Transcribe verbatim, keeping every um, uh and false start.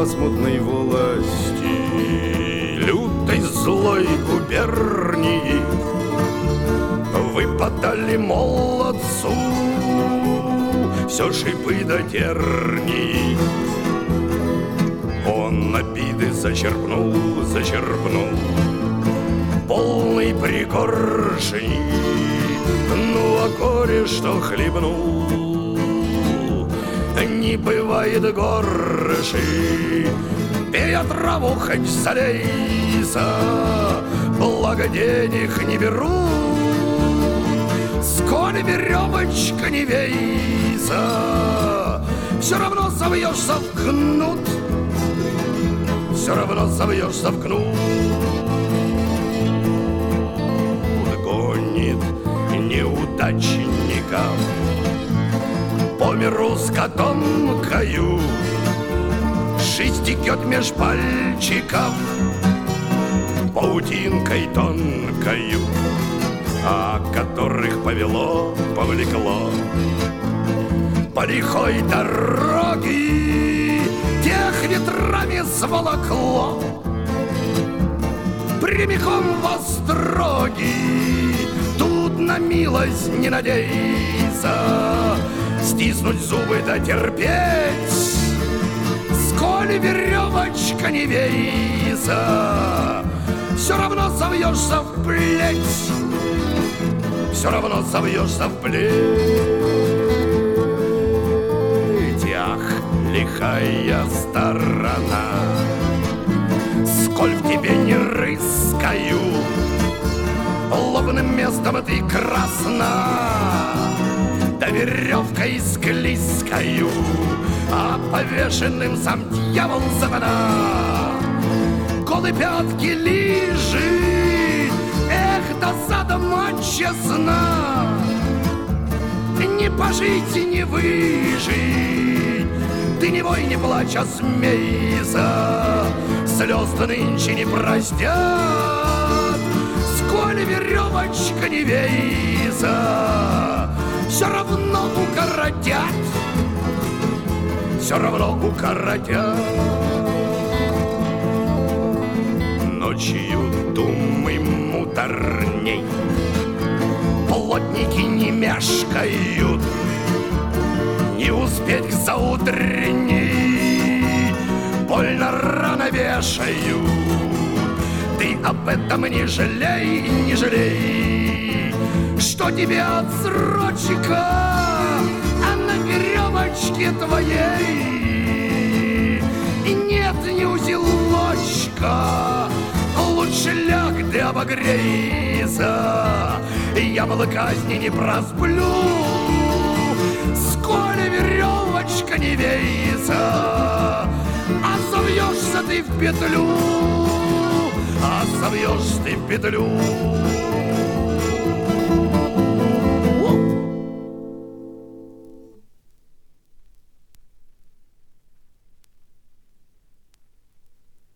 смутной власти лютой злой губернии выпадали молодцу все шипы до тернии. Он обиды зачерпнул, зачерпнул полный пригоршни, ну а горе, что хлебнул, не бывает горши. Перед траву хоть залейся, благо денег не беру. Сколь веревочка не вейся, все равно завьешься в кнут, все равно завьешься в кнут. Гонит неудачников по миру с котомкою, жизнь текет меж пальчиков паутинкой тонкою, а которых повело, повлекло по лихой дороге, тех ветрами сволокло прямиком в остроги. Тут на милость не надейся, стиснуть зубы да терпеть, сколь веревочка не вейся, все равно совьешься в плеть, все равно совьешься в плеть. Ах, лихая сторона, сколь в тебе не рыскаю, лобным местом ты красна, да веревкой склизкою, а повешенным сам дьявол сатана голы пятки лижет. Эх, досада мать честна, не пожить и не выжить. Ты не вой, не плачь, а смейся, слез-то нынче не простят. Сколь веревочка не вейся, все равно укоротят, все равно укоротят. Ночью думай муторней, плотники не мешкают, не успеть к заутренней больно рано вешают. Ты об этом не жалей, не жалей, что тебе отсрочка, а на веревочке твоей и нет ни узелочка. Лучше ляг да обогрейся, я казни не просплю. Сколь веревочка не вейся, а совьешься ты в петлю, а совьешься ты в петлю.